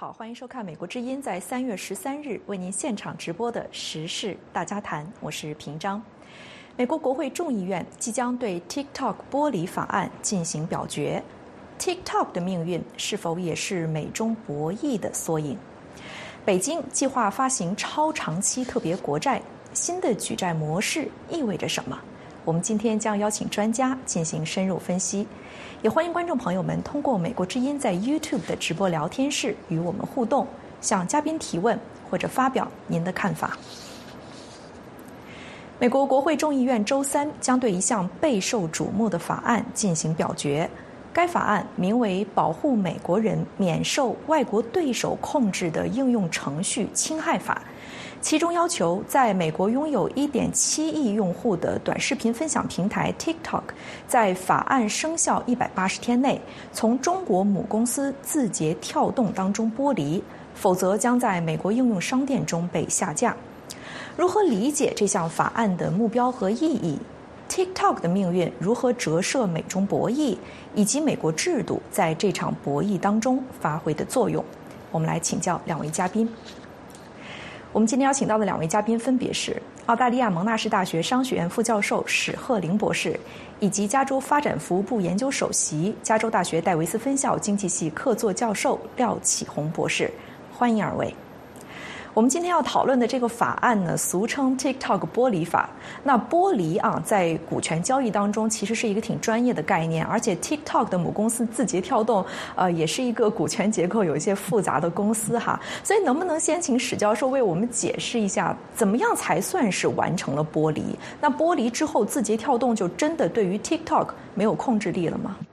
好，欢迎收看美国之音在3月13日为您现场直播的时事大家谈，我是平章。美国国会众议院即将对 TikTok 剥离法案进行表决， TikTok 的命运是否也是美中博弈的缩影？北京计划发行超长期特别国债，新的举债模式意味着什么？我们今天将邀请专家进行深入分析，也欢迎观众朋友们通过美国之音在 YouTube 的直播聊天室与我们互动，向嘉宾提问或者发表您的看法。美国国会众议院周三将对一项备受瞩目的法案进行表决，该法案名为《保护美国人免受外国对手控制的应用程序侵害法》。其中要求在美国拥有 1.7 亿用户的短视频分享平台 TikTok 在法案生效180天内从中国母公司字节跳动当中剥离，否则将在美国应用商店中被下架。如何理解这项法案的目标和意义？ TikTok 的命运如何折射美中博弈，以及美国制度在这场博弈当中发挥的作用？我们来请教两位嘉宾。我们今天邀请到的两位嘉宾分别是澳大利亚蒙纳士大学商学院副教授史鹤林博士，以及加州发展服务部研究首席、加州大学戴维斯分校经济系客座教授廖启宏博士。欢迎二位。我们今天要讨论的这个法案呢，俗称 TikTok 剥离法。那剥离在股权交易当中其实是一个挺专业的概念，而且 TikTok 的母公司字节跳动也是一个股权结构有一些复杂的公司哈。所以能不能先请史教授为我们解释一下，怎么样才算是完成了剥离？那剥离之后，字节跳动就真的对于 TikTok 没有控制力了吗？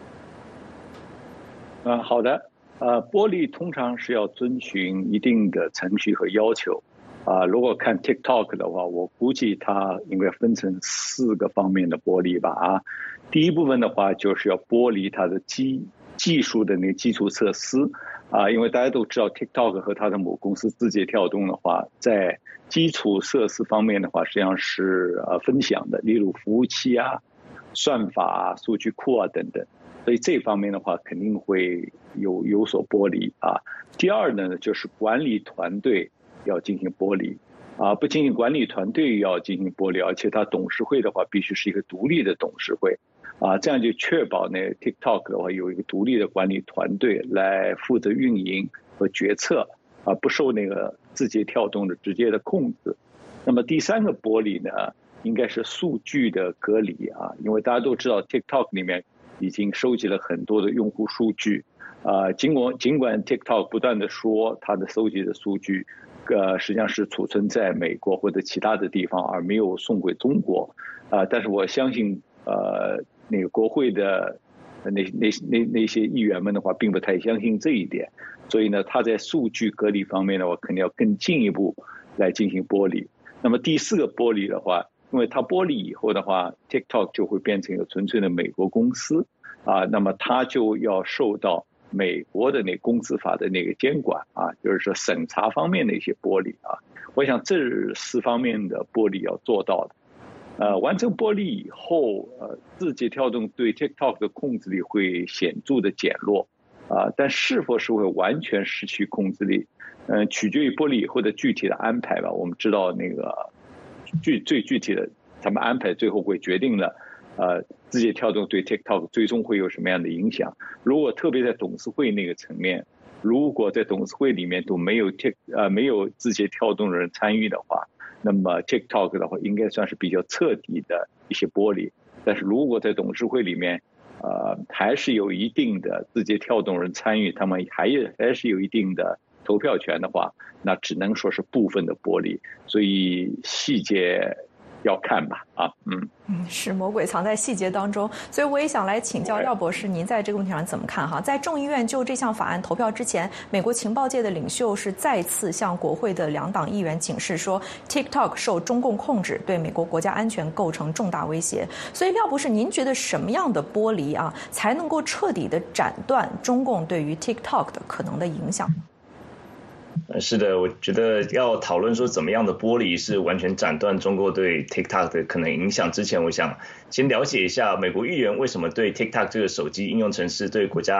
好的。剥离通常是要遵循一定的程序和要求。如果看 TikTok 的话，我估计它应该分成4个方面的剥离吧。第一部分的话，就是要剥离它的技术的那个基础设施。因为大家都知道 TikTok 和它的母公司字节跳动的话，在基础设施方面的话，实际上是分享的，例如服务器算法数据库等等。所以这方面的话肯定会有所剥离。第二呢，就是管理团队要进行剥离。不仅仅管理团队要进行剥离，而且它董事会的话必须是一个独立的董事会。这样就确保呢 TikTok 的话有一个独立的管理团队来负责运营和决策，不受那个字节跳动的直接的控制。那么第3个剥离呢，应该是数据的隔离。因为大家都知道 TikTok 里面已经收集了很多的用户数据。尽管 TikTok 不断的说它的收集的数据实际上是储存在美国或者其他的地方，而没有送回中国。但是我相信那个国会的那些议员们的话并不太相信这一点，所以呢他在数据隔离方面的话肯定要更进一步来进行剥离。那么第4个剥离的话，因为它剥离以后的话 TikTok 就会变成一个纯粹的美国公司。那么它就要受到美国的那公司法的那个监管。就是说审查方面的一些剥离。我想这4方面的剥离要做到的。完成剥离以后，字节跳动对 TikTok 的控制力会显著的减弱。但是否是会完全失去控制力，取决于剥离以后的具体的安排吧。我们知道那个最具体的他们安排最后会决定了字节跳动对 TikTok 最终会有什么样的影响。如果特别在董事会那个层面，如果在董事会里面都没有字节跳动的人参与的话，那么 TikTok 的话应该算是比较彻底的一些剥离。但是如果在董事会里面还是有一定的字节跳动人参与，他们还是有一定的投票权的话，那只能说是部分的剥离。所以细节要看吧。 是魔鬼藏在细节当中，所以我也想来请教廖博士，您在这个问题上怎么看哈？在众议院就这项法案投票之前，美国情报界的领袖是再次向国会的2党议员警示说 TikTok 受中共控制，对美国国家安全构成重大威胁。所以廖博士，您觉得什么样的剥离才能够彻底的斩断中共对于 TikTok 的可能的影响？ 是的，我觉得要讨论说怎么样的剥离是完全斩断中国对 TikTok 的可能影响之前，我想先了解一下美国议员为什么对 TikTok 这个手机应用程式对国家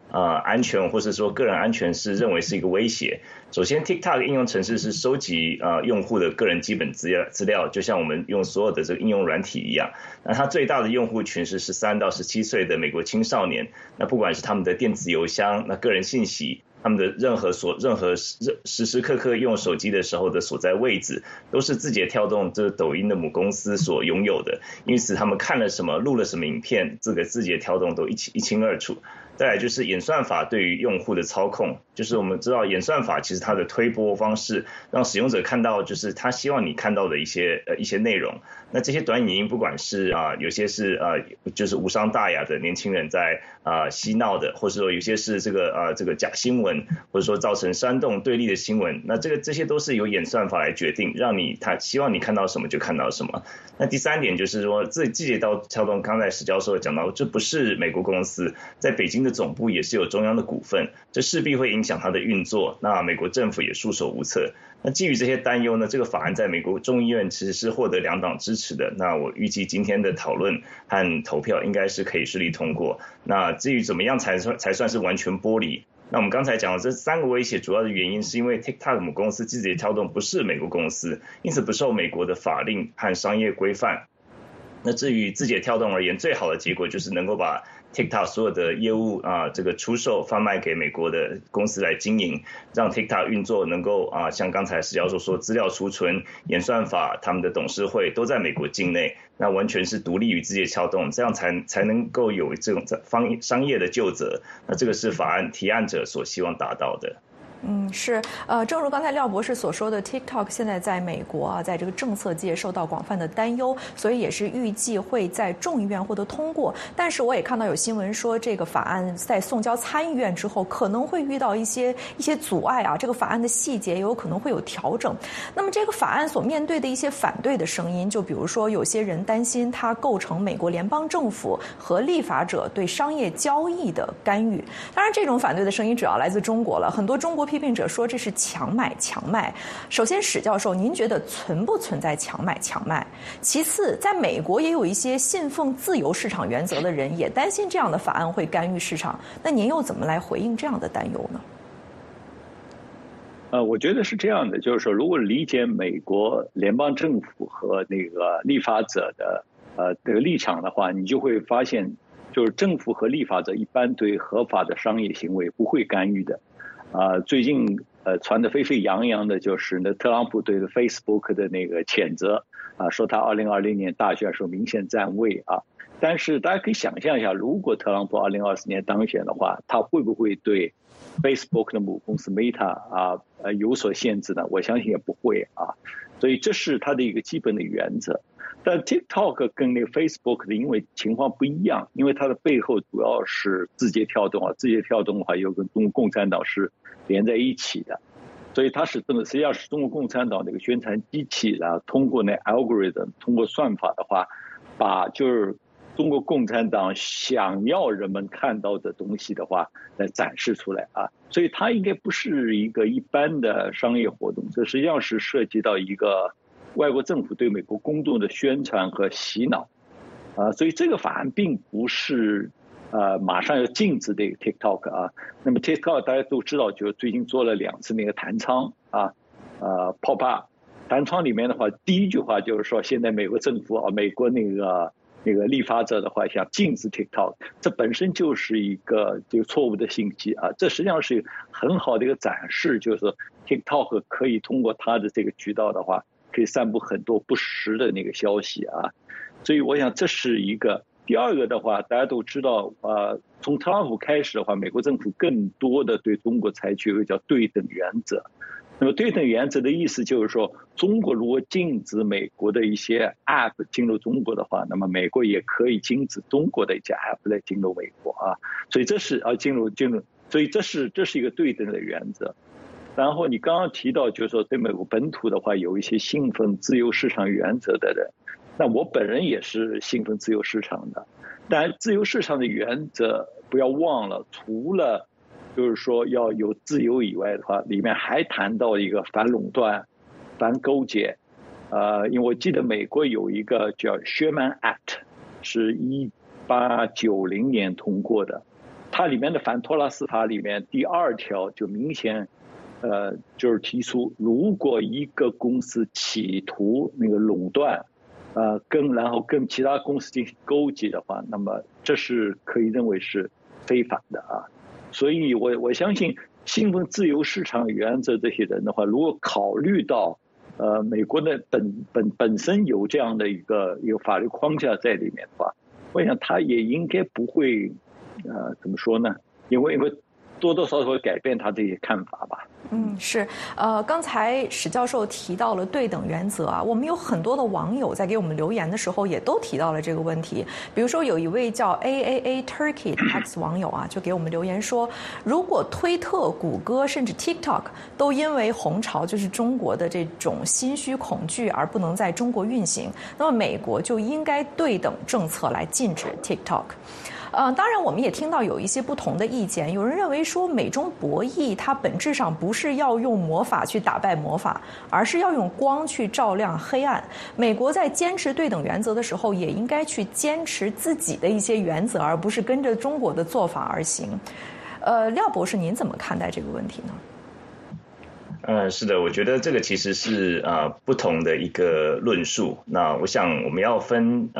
安全或是说个人安全是认为是一个威胁。首先 TikTok 应用程式是收集用户的个人基本资料，就像我们用所有的这个应用软体一样。那它最大的用户群是13到17岁的美国青少年，那不管是他们的电子邮箱、那个人信息，他们的任何时时刻刻用手机的时候的所在位置，都是字节跳动这抖音的母公司所拥有的，因此他们看了什么、录了什么影片，这个字节跳动都一清二楚。再来就是演算法对于用户的操控，就是我们知道演算法其实它的推播方式让使用者看到就是他希望你看到的一些内容。那这些短影音不管是有些是就是无伤大雅的年轻人在嬉闹的，或者说有些是这个假新闻，或者说造成煽动对立的新闻，那这些都是由演算法来决定，让他希望你看到什么就看到什么。那第三点就是说，字节跳动刚才史教授讲到，这不是美国公司，在北京的总部也是有中央的股份，这势必会影响它的运作。那美国政府也束手无策。那基于这些担忧呢，这个法案在美国众议院其实是获得2党支持的。那我预计今天的讨论和投票应该是可以顺利通过。那至于怎么样才算是完全剥离？那我们刚才讲的这3个威胁主要的原因是因为 TikTok 母公司字节跳动不是美国公司，因此不受美国的法令和商业规范。那至于字节跳动而言，最好的结果就是能够把 TikTok 所有的业务这个出售贩卖给美国的公司来经营，让 TikTok 运作能够像刚才史教授说，资料储存、演算法、他们的董事会都在美国境内，那完全是独立于字节跳动，这样才能够有这种商业的究责。那这个是法案提案者所希望达到的。 是，正如刚才廖博士所说的 ，TikTok 现在在美国在这个政策界受到广泛的担忧，所以也是预计会在众议院获得通过。但是我也看到有新闻说，这个法案在送交参议院之后，可能会遇到一些阻碍这个法案的细节也有可能会有调整。那么这个法案所面对的一些反对的声音，就比如说有些人担心它构成美国联邦政府和立法者对商业交易的干预。当然，这种反对的声音主要来自中国了，很多中国批评者说这是强买强卖。首先，史教授，您觉得存不存在强买强卖？其次，在美国也有一些信奉自由市场原则的人也担心这样的法案会干预市场，那您又怎么来回应这样的担忧呢？ 我觉得是这样的，就是说，如果理解美国联邦政府和那个立法者的这个立场的话，你就会发现，就是政府和立法者一般对合法的商业行为不会干预的。最近传得沸沸扬扬的就是特朗普对 Facebook 的那个谴责说他2020年大选时候明显占位但是大家可以想象一下，如果特朗普2024年当选的话，他会不会对 Facebook 的母公司 Meta 有所限制呢？我相信也不会所以这是他的一个基本的原则。但 TikTok 跟那个 Facebook 的因为情况不一样，因为它的背后主要是字节跳动字节跳动的话又跟中国共产党是连在一起的，所以它是实际上是中国共产党的一个宣传机器，通过那 algorithm 通过算法的话，把就是中国共产党想要人们看到的东西的话来展示出来所以它应该不是一个一般的商业活动，这实际上是涉及到一个外国政府对美国公众的宣传和洗脑所以这个法案并不是马上要禁止这个 TikTok 那么 TikTok 大家都知道，就最近做了2次那个弹窗pop up 弹窗里面的话，第一句话就是说，现在美国政府美国那个立法者的话想禁止 TikTok， 这本身就是一个这个错误的信息这实际上是很好的一个展示，就是说 TikTok 可以通过它的这个渠道的话，可以散布很多不实的那个消息所以我想这是一个。第二个的话，大家都知道从特朗普开始的话，美国政府更多的对中国采取一个叫对等原则。那么对等原则的意思就是说，中国如果禁止美国的一些 App 进入中国的话，那么美国也可以禁止中国的一些 App 来进入美国所以这是进入，所以这是一个对等的原则。然后你刚刚提到，就是说对美国本土的话，有一些信奉自由市场原则的人，那我本人也是信奉自由市场的。但自由市场的原则不要忘了，除了就是说要有自由以外的话，里面还谈到一个反垄断、反勾结。因为我记得美国有一个叫 Sherman Act， 是1890年通过的。 它里面的反托拉斯法里面第2条就明显，就是提出，如果一个公司企图那个垄断，然后跟其他公司进行勾结的话，那么这是可以认为是非法的啊。所以我相信信奉自由市场原则这些人的话，如果考虑到美国的本身有这样的一个法律框架在里面的话，我想他也应该不会怎么说呢？因为多多少少会改变他这些看法吧。 是，刚才史教授提到了对等原则啊，我们有很多的网友在给我们留言的时候也都提到了这个问题。比如说有一位叫 AAA Turkey 的 X 网友啊，就给我们留言说，如果推特、谷歌甚至 TikTok 都因为红潮，就是中国的这种心虚恐惧而不能在中国运行，那么美国就应该对等政策来禁止 TikTok。当然我们也听到有一些不同的意见，有人认为说美中博弈它本质上不是要用魔法去打败魔法，而是要用光去照亮黑暗。美国在坚持对等原则的时候，也应该去坚持自己的一些原则，而不是跟着中国的做法而行。廖博士，您怎么看待这个问题呢？ 是的，我觉得这个其实是不同的一个论述。那我想我们要分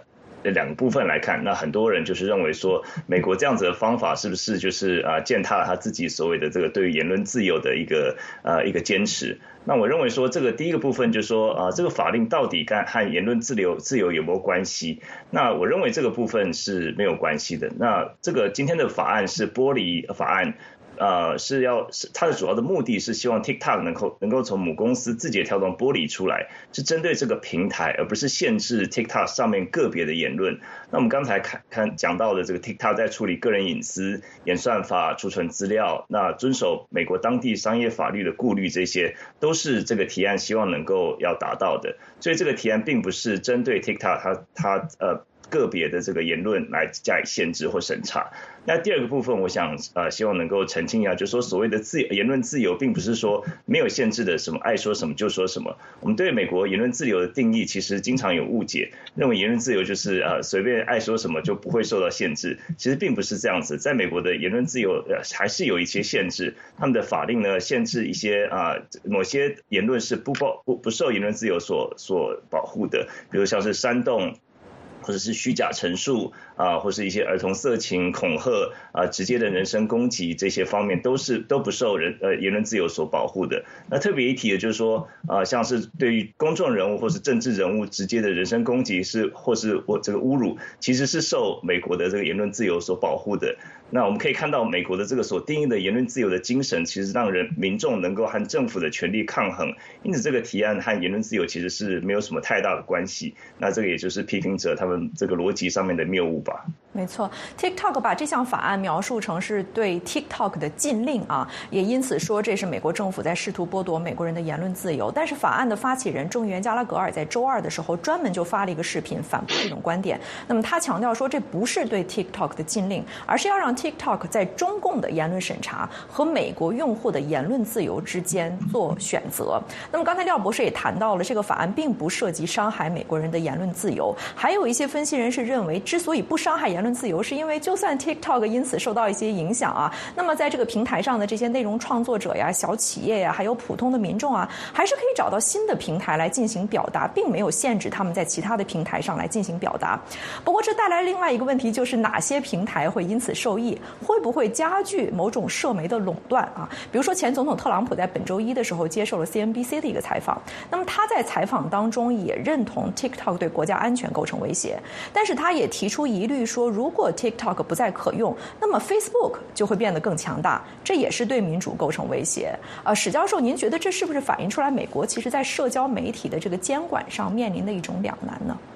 2个部分来看，那很多人就是认为说，美国这样子的方法是不是就是践踏了他自己所谓的这个对于言论自由的一个坚持？那我认为说，这个第一个部分就是说这个法令到底和言论自由有没有关系？那我认为这个部分是没有关系的。那这个今天的法案是剥离法案。是它的主要的目的是希望 TikTok 能够从母公司字节跳动剥离出来，是针对这个平台，而不是限制 TikTok 上面个别的言论。那我们刚才讲到的这个 TikTok 在处理个人隐私、演算法、储存资料，那遵守美国当地商业法律的顾虑，这些都是这个提案希望能够要达到的。所以这个提案并不是针对 TikTok 它个别的这个言论来加以限制或审查。那第2个部分，我想希望能够澄清一下，就是说所谓的言论自由，并不是说没有限制的什么爱说什么就说什么。我们对美国言论自由的定义其实经常有误解，认为言论自由就是随便爱说什么就不会受到限制。其实并不是这样子，在美国的言论自由还是有一些限制，他们的法令呢限制一些某些言论是不受言论自由所保护的，比如像是煽动，或者是虚假陈述或是一些儿童色情、恐吓直接的人身攻击，这些方面都不受言论自由所保护的。那特别一提的就是说像是对于公众人物或是政治人物直接的人身攻击或是这个侮辱，其实是受美国的这个言论自由所保护的。那我们可以看到美国的这个所定义的言论自由的精神，其实让民众能够和政府的权力抗衡，因此这个提案和言论自由其实是没有什么太大的关系。那这个也就是批评者他们这个逻辑上面的谬误吧。 没错 ，TikTok 把这项法案描述成是对 TikTok 的禁令啊，也因此说这是美国政府在试图剥夺美国人的言论自由。但是法案的发起人众议员加拉格尔在周2的时候专门就发了一个视频反驳这种观点。那么他强调说，这不是对 TikTok 的禁令，而是要让 TikTok 在中共的言论审查和美国用户的言论自由之间做选择。那么刚才廖博士也谈到了，这个法案并不涉及伤害美国人的言论自由。还有一些分析人士认为，之所以不伤害言论自由，是因为就算 TikTok 因此受到一些影响啊，那么在这个平台上的这些内容创作者呀、小企业呀，还有普通的民众啊，还是可以找到新的平台来进行表达，并没有限制他们在其他的平台上来进行表达。不过这带来另外一个问题，就是哪些平台会因此受益，会不会加剧某种社媒的垄断啊？比如说前总统特朗普在本周1的时候接受了 CNBC 的一个采访，那么他在采访当中也认同 TikTok 对国家安全构成威胁，但是他也提出疑虑说，如果 TikTok 不再可用，那么 Facebook 就会变得更强大，这也是对民主构成威胁。史教授，您觉得这是不是反映出来美国其实在社交媒体的这个监管上面临的一种两难呢？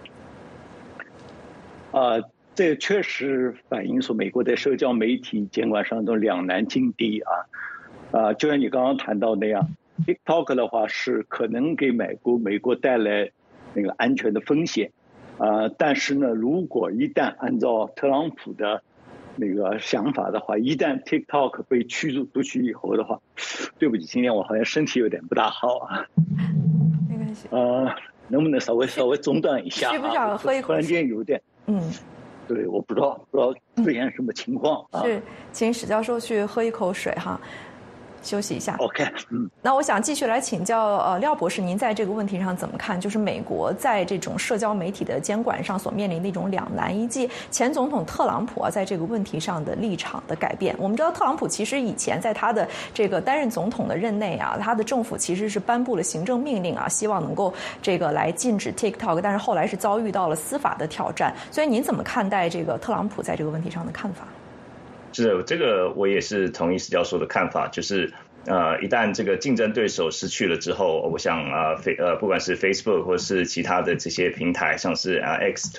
这确实反映出美国在社交媒体监管上的两难境地就像你刚刚谈到那样 ，TikTok 的话是可能给美国带来那个安全的风险但是呢，如果一旦按照特朗普的那个想法的话，一旦 TikTok 被驱逐出去以后的话，对不起，今天我好像身体有点不大好没关系能不能稍微中断一下需不想喝一口水？ 突然间有点对，我不知道出现什么情况啊。 是，请史教授去喝一口水哈。休息一下。 OK， 那我想继续来请教廖博士，您在这个问题上怎么看？就是美国在这种社交媒体的监管上所面临的一种两难，以及前总统特朗普在这个问题上的立场的改变。我们知道特朗普其实以前在他的这个担任总统的任内啊，他的政府其实是颁布了行政命令啊，希望能够这个来禁止 TikTok， 但是后来是遭遇到了司法的挑战。所以您怎么看待这个特朗普在这个问题上的看法？ 是这个，我也是同意史教授的看法，就是一旦这个竞争对手失去了之后，我想不管是 Facebook 或是其他的这些平台，像是X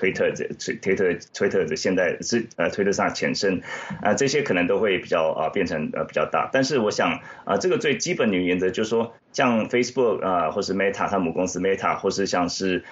Twitter 的现在是Twitter 上前身这些可能都会比较变成比较大。但是我想这个最基本的原则就是说，像 Facebook 或是 Meta 它母公司 Meta 或是像是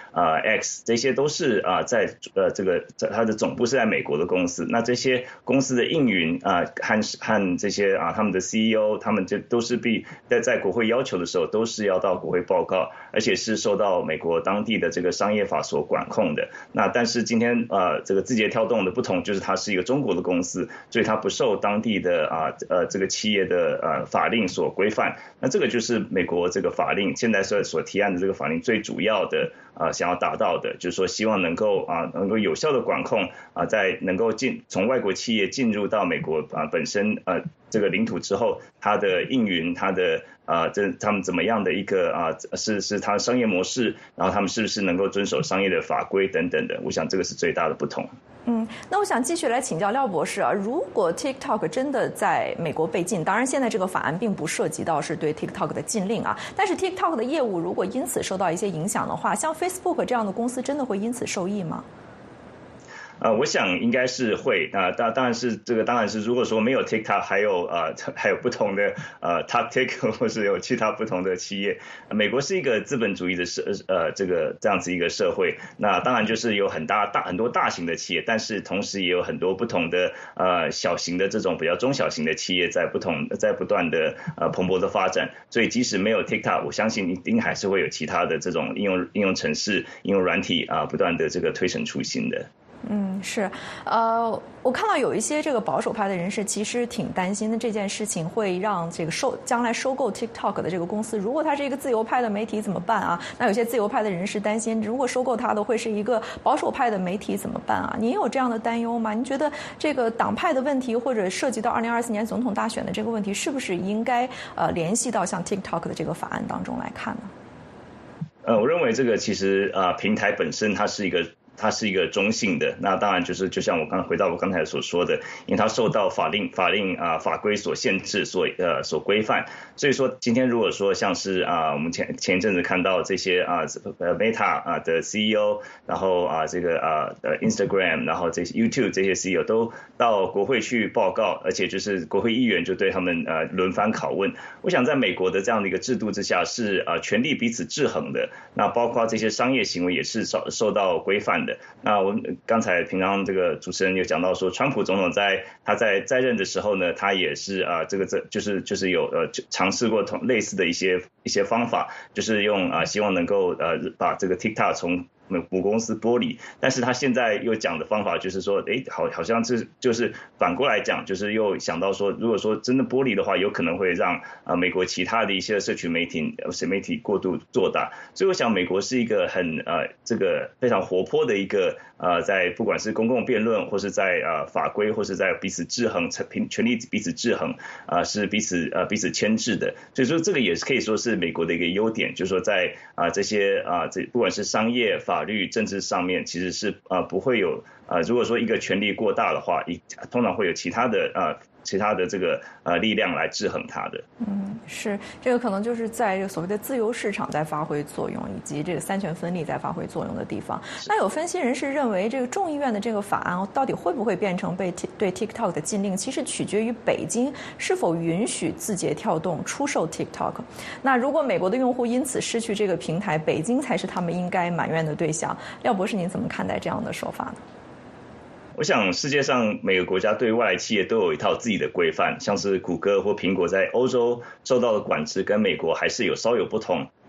X 这些都是在这个它的总部是在美国的公司，那这些公司的营运和这些他们的 CEO 他们就都是在国会要求的时候都是要到国会报告，而且是受到美国当地的这个商业法所管控的。那但是今天这个字节跳动的不同就是它是一个中国的公司，所以它不受当地的这个企业的法令所规范。那这个就是美国这个法令现在所提案的这个法令最主要的想要达到的，就是说希望能够有效的管控在能够从外国企业进入到美国本身这个领土之后，它的营运，它的他们怎么样的一个是它的商业模式，然后他们是不是能够遵守商业的法规等等的，我想这个是最大的不同。 那我想继续来请教廖博士啊，如果 TikTok 真的在美国被禁，当然现在这个法案并不涉及到是对 TikTok 的禁令啊，但是 TikTok 的业务如果因此受到一些影响的话，像 Facebook 这样的公司真的会因此受益吗？ 我想应该是会当然是如果说没有 TikTok 还有不同的Tactic 或是有其他不同的企业，美国是一个资本主义的这样子一个社会，那当然就是有很多大型的企业，但是同时也有很多不同的小型的这种比较中小型的企业在不断的蓬勃的发展，所以即使没有 TikTok， 我相信一定还是会有其他的这种应用程式、应用软体不断的这个推陈出新的。 是，我看到有一些这个保守派的人士其实挺担心的，这件事情会让这个将来收购 TikTok 的这个公司，如果它是一个自由派的媒体怎么办啊？那有些自由派的人士担心，如果收购它的会是一个保守派的媒体怎么办啊？您有这样的担忧吗？您觉得这个党派的问题或者涉及到2024年总统大选的这个问题，是不是应该联系到像 TikTok 的这个法案当中来看呢？ 我认为这个其实平台本身它是一个中性的，那当然就像回到我刚才所说的，因为它受到法法规所限制，所规范，所以说今天如果说像是我们前一阵子看到这些Meta 的 CEO， 然后这个Instagram， 然后这些 YouTube 这些 CEO 都到国会去报告，而且就是国会议员就对他们轮番拷问。我想在美国的这样的一个制度之下是权力彼此制衡的，那包括这些商业行为也是受到规范的。那我们刚才平常这个主持人有讲到说，川普总统他在任的时候呢，他也是就是有尝试过类似的一些方法，就是用希望能够把这个 TikTok 从母公司剥离，但是他现在又讲的方法就是说，好像就是反过来讲，就是又想到说，如果说真的剥离的话，有可能会让美国其他的一些社群媒体过度做大，所以我想美国是一个很这个非常活泼的一个在不管是公共辩论，或是在法规，或是在彼此制衡权力彼此制衡是彼此牵制的，所以说这个也是可以说是美国的一个优点，就是说在这些不管是商业法律政治上面，其实是不会有如果说一个权力过大的话，通常会有其他的这个力量来制衡它的。 是，这个可能就是在这个所谓的自由市场在发挥作用，以及这个三权分立在发挥作用的地方。那有分析人士认为，这个众议院的这个法案到底会不会变成对 TikTok 的禁令，其实取决于北京是否允许字节跳动出售 TikTok。那如果美国的用户因此失去这个平台，北京才是他们应该埋怨的对象。廖博士，您怎么看待这样的说法呢？ 我想世界上每个国家对外来企业都有一套自己的规范，像是谷歌或苹果在欧洲受到的管制跟美国还是稍有不同。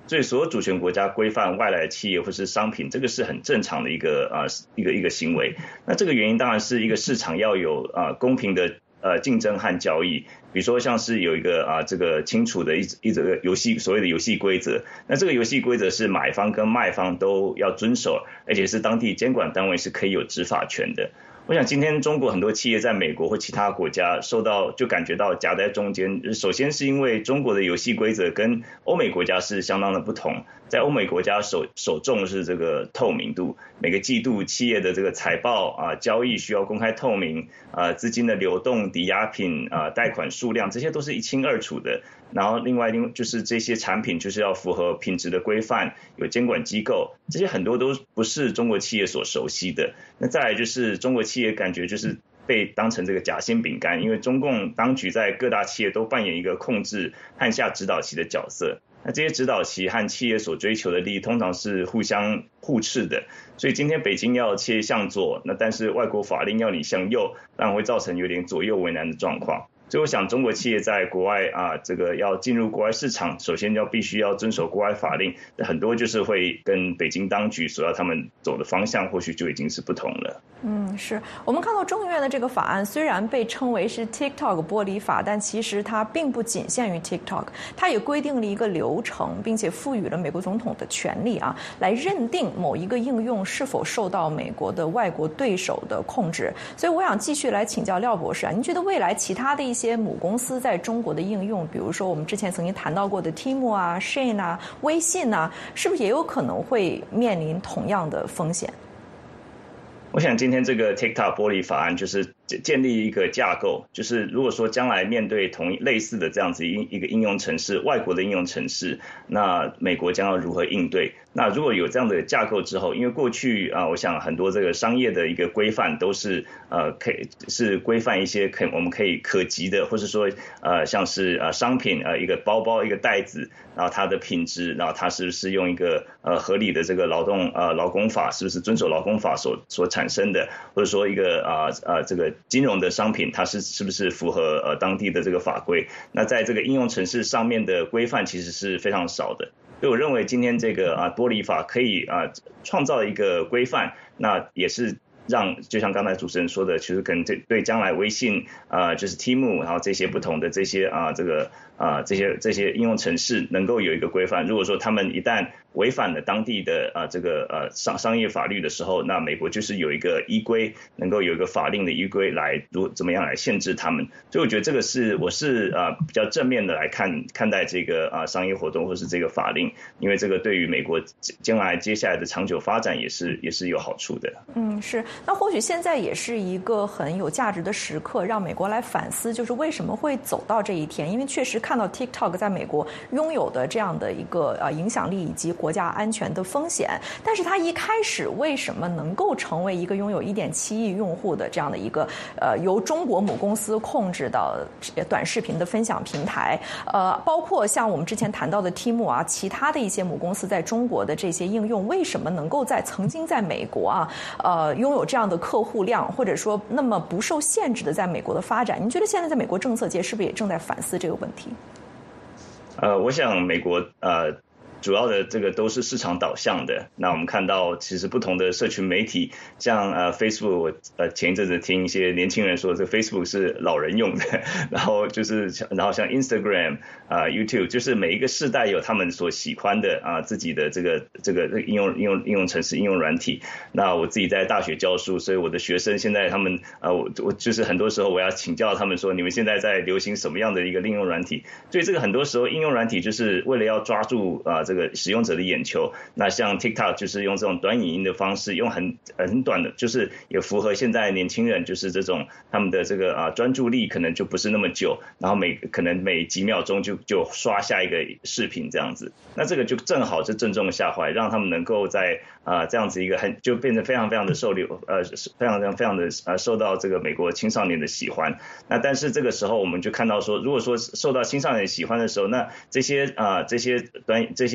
所以所有主权国家规范外来的企业或是商品，这个是很正常的一个行为。那这个原因当然是一个市场要有公平的竞争和交易，比如说像是有一个这个清楚的一个游戏所谓的游戏规则，那这个游戏规则是买方跟卖方都要遵守，而且是当地监管单位是可以有执法权的。我想今天中国很多企业在美国或其他国家就感觉到夹在中间，首先是因为中国的游戏规则跟欧美国家是相当的不同，在欧美国家首重是这个透明度，每个季度企业的这个财报交易需要公开透明，资金的流动、抵押品贷款数量，这些都是一清二楚的。然后另外就是这些产品就是要符合品质的规范，有监管机构，这些很多都不是中国企业所熟悉的。那再来就是中国企业感觉就是被当成这个夹心饼干，因为中共当局在各大企业都扮演一个控制和下指导棋的角色。那这些指导棋和企业所追求的利益通常是互相互斥的，所以今天北京要企业向左，那但是外国法令要你向右，当然会造成有点左右为难的状况。所以我想中国企业在国外这个要进入国外市场，首先必须要遵守国外法令，很多就是会跟北京当局所要他们走的方向或许就已经是不同了。 是我们看到众议院的这个法案虽然被称为是 TikTok 剥离法，但其实它并不仅限于 TikTok， 它也规定了一个流程，并且赋予了美国总统的权利来认定某一个应用是否受到美国的外国对手的控制。所以我想继续来请教廖博士您觉得未来其他的一些母公司在中国的应用，比如说我们之前曾经谈到过的 Temu、Shein、微信是不是也有可能会面临同样的风险？ 我想今天这个 TikTok 剥离法案就是建立一个架构，就是如果说将来面对类似的这样子一个应用程式，外国的应用程式，那美国将要如何应对？那如果有这样的架构之后，因为过去我想很多这个商业的一个规范都是可以是规范一些我们可以可及的，或是说像是商品一个包包一个袋子，然后它的品质，然后它是不是用一个合理的这个劳工法，是不是遵守劳工法所产生的，或者说一个这个金融的商品，它是不是符合当地的这个法规？那在这个应用程式上面的规范其实是非常少的。所以我认为今天这个剥离法可以创造一个规范，那也是让就像刚才主持人说的，其实可能对将来微信就是 Temu， 然后这些不同的这些这些应用程式能够有一个规范。如果说他们一旦违反了当地的这个商业法律的时候，那美国就是有一个依规，能够有一个法令的依规来怎么样来限制他们。所以我觉得这个我是比较正面的来看待这个商业活动或是这个法令，因为这个对于美国将来接下来的长久发展也是有好处的。 是。那或许现在也是一个很有价值的时刻，让美国来反思，就是为什么会走到这一天。因为确实看到 TikTok 在美国拥有的这样的一个影响力以及国家安全的风险，但是它一开始为什么能够成为一个拥有1.7亿用户的这样的一个由中国母公司控制的短视频的分享平台，包括像我们之前谈到的 Temu 其他的一些母公司在中国的这些应用，为什么能够曾经在美国拥有这样的客户量，或者说那么不受限制的在美国的发展？您觉得现在在美国政策界是不是也正在反思这个问题？ 我想美国主要的这个都是市场导向的。那我们看到其实不同的社群媒体，像Facebook， 我前一阵子听一些年轻人说这个 Facebook 是老人用的，然后像 Instagram、YouTube， 就是每一个世代有他们所喜欢的自己的这个应用程式、应用软体。那我自己在大学教书，所以我的学生现在他们我就是很多时候我要请教他们说，你们现在在流行什么样的一个应用软体？所以这个很多时候应用软体就是为了要抓住这个使用者的眼球。那像 TikTok 就是用这种短影音的方式，用很短的，就是也符合现在年轻人就是这种他们的这个专注力可能就不是那么久，然后可能每几秒钟就刷下一个视频这样子。那这个就正好是正中下怀，让他们能够在这样子一个就变成非常非常的非常的受到这个美国青少年的喜欢。那但是这个时候我们就看到说，如果说受到青少年喜欢的时候，那这些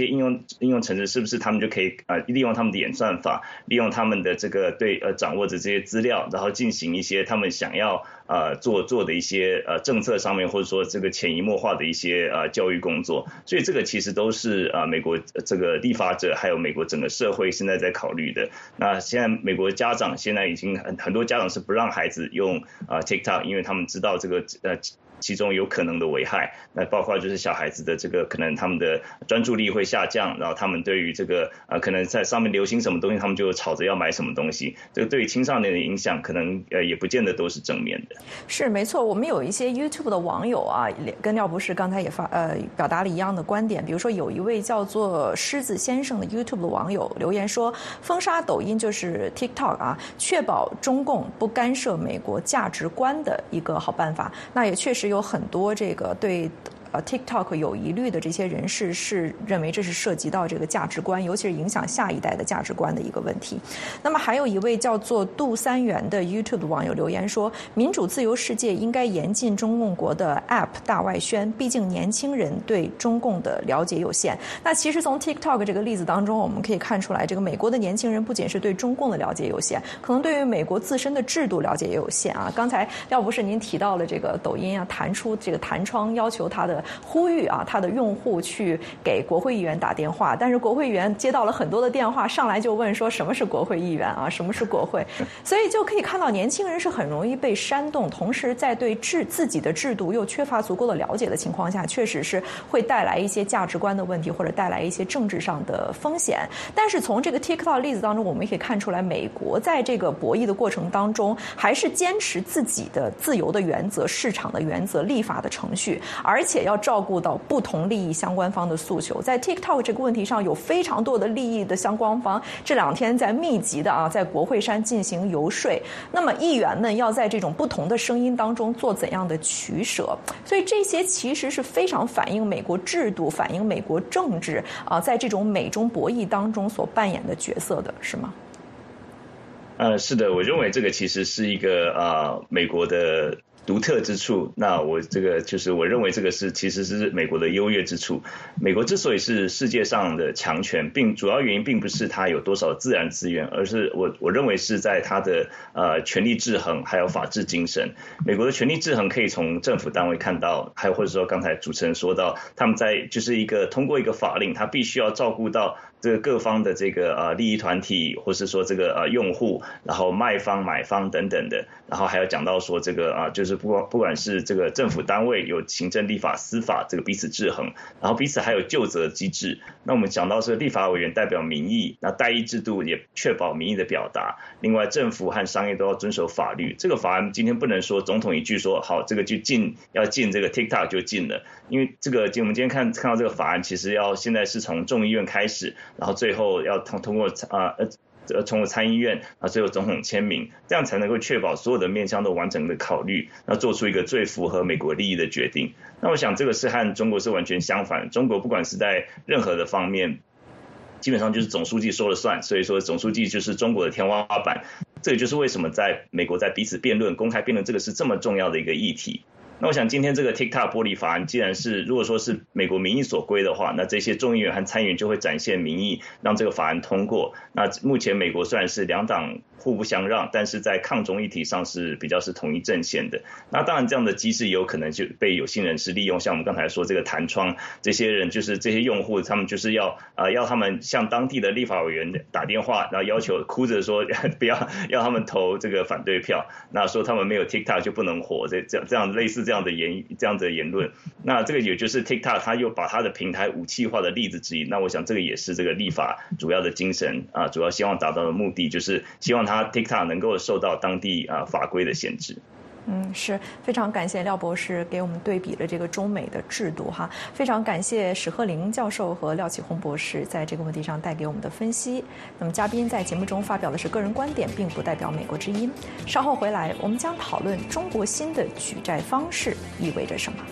些应用程式是不是他们就可以利用他们的演算法，利用他们的这个掌握着这些资料，然后进行一些他们想要做的一些政策上面，或者说这个潜移默化的一些教育工作。所以这个其实都是美国这个立法者还有美国整个社会现在在考虑的。那现在美国家长现在已经很多家长是不让孩子用TikTok， 因为他们知道这个其中有可能的危害，那包括就是小孩子的这个可能他们的专注力会下降，然后他们对于这个可能在上面流行什么东西，他们就吵着要买什么东西，这个对于青少年的影响可能也不见得都是正面的。 是没错，我们有一些 YouTube 的网友啊，跟廖博士刚才也表达了一样的观点。比如说有一位叫做狮子先生的 YouTube 的网友留言说，封杀抖音就是 TikTok 啊，确保中共不干涉美国价值观的一个好办法。那也确实有很多这个对TikTok 有疑虑的这些人士是认为这是涉及到这个价值观，尤其是影响下一代的价值观的一个问题。那么还有一位叫做杜三元的 YouTube 网友留言说，民主自由世界应该严禁中共国的 App 大外宣，毕竟年轻人对中共的了解有限。那其实从 TikTok 这个例子当中，我们可以看出来，这个美国的年轻人不仅是对中共的了解有限，可能对于美国自身的制度了解也有限啊。刚才廖博士您提到了这个抖音啊，弹出这个弹窗，要求他的呼吁啊，他的用户去给国会议员打电话，但是国会议员接到了很多的电话，上来就问说什么是国会议员啊，什么是国会，所以就可以看到年轻人是很容易被煽动，同时在对自己的制度又缺乏足够的了解的情况下，确实是会带来一些价值观的问题，或者带来一些政治上的风险。但是从这个 TikTok 例子当中，我们也可以看出来，美国在这个博弈的过程当中，还是坚持自己的自由的原则、市场的原则、立法的程序，而且要照顾到不同利益相关方的诉求。在 TikTok 这个问题上，有非常多的利益的相关方这两天在密集的在国会山进行游说。那么议员们要在这种不同的声音当中做怎样的取舍？所以这些其实是非常反映美国制度、反映美国政治在这种美中博弈当中所扮演的角色的，是吗？ 是的，我认为这个其实是一个美国的独特之处。那我这个就是我认为这个其实是美国的优越之处。美国之所以是世界上的强权，主要原因并不是它有多少自然资源，而是我认为是在它的权力制衡还有法治精神。美国的权力制衡可以从政府单位看到，还有或者说刚才主持人说到，他们在就是通过一个法令，他必须要照顾到这个各方的这个利益团体，或是说这个用户，然后卖方买方等等的，然后还有讲到说这个就是不管是这个政府单位有行政、立法、司法这个彼此制衡，然后彼此还有究责机制。那我们讲到是立法委员代表民意，那代议制度也确保民意的表达。另外政府和商业都要遵守法律。这个法案今天不能说总统一句说好这个就要禁这个 TikTok 就禁了，因为这个我们今天看到这个法案其实现在是从众议院开始，然后最后要通过参议院，最后总统签名，这样才能够确保所有的面向都完整的考虑，那做出一个最符合美国利益的决定。那我想这个是和中国是完全相反，中国不管是在任何的方面，基本上就是总书记说了算，所以说总书记就是中国的天花板。这也就是为什么在美国在彼此辩论、公开辩论这个是这么重要的一个议题。那我想今天这个 TikTok 剥离法案既然如果说是美国民意所归的话，那这些众议员和参议员就会展现民意，让这个法案通过。那目前美国虽然是两党互不相让，但是在抗中议题上是比较是统一阵线的。那当然这样的机制也有可能就被有心人士利用，像我们刚才说这个弹窗，这些人就是这些用户，他们就是要他们向当地的立法委员打电话，然后要求哭着说不要他们投这个反对票，那说他们没有 TikTok 就不能活，这样类似这样的言论。那这个也就是 TikTok 他又把他的平台武器化的例子之一。那我想这个也是这个立法主要的精神主要希望达到的目的，就是希望他 TikTok 能够受到当地法规的限制。 是非常感谢廖博士给我们对比了这个中美的制度哈，非常感谢史鹤林教授和廖启宏博士在这个问题上带给我们的分析。那么嘉宾在节目中发表的是个人观点，并不代表美国之音。稍后回来，我们将讨论中国新的举债方式意味着什么。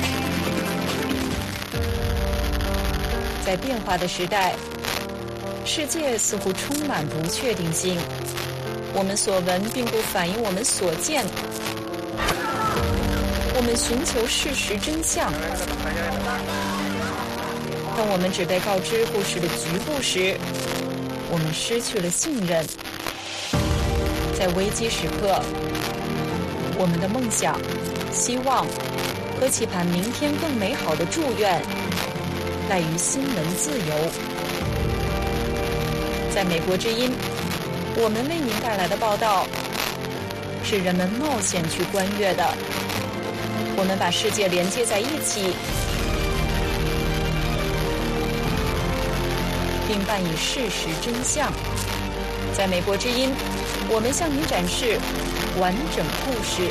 在变化的时代， 世界似乎充满不确定性，我们所闻并不反映我们所见。我们寻求事实真相，当我们只被告知故事的局部时，我们失去了信任。在危机时刻，我们的梦想、希望和期盼明天更美好的祝愿，赖于新闻自由。在美国之音，我们为您带来的报道是人们冒险去观阅的。我们把世界连接在一起，并伴以事实真相。在美国之音，我们向您展示完整故事。